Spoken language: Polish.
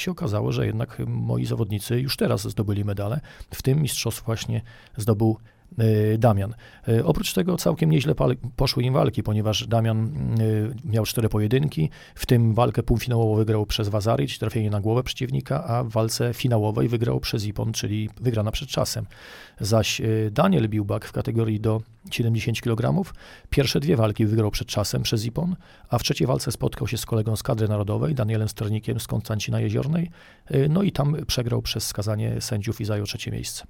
się okazało, że jednak moi zawodnicy już teraz zdobyli medale, w tym mistrzostwo właśnie zdobył Damian. Oprócz tego całkiem nieźle poszły im walki, ponieważ Damian miał 4 pojedynki, w tym walkę półfinałową wygrał przez Wazarić, trafienie na głowę przeciwnika, a w walce finałowej wygrał przez Ippon, czyli wygrana przed czasem. Zaś Daniel Biłbak w kategorii do 70 kg pierwsze 2 walki wygrał przed czasem przez Ippon, a w trzeciej walce spotkał się z kolegą z kadry narodowej, Danielem Sternikiem z Konstancina Jeziornej, no i tam przegrał przez skazanie sędziów i zajął 3. miejsce.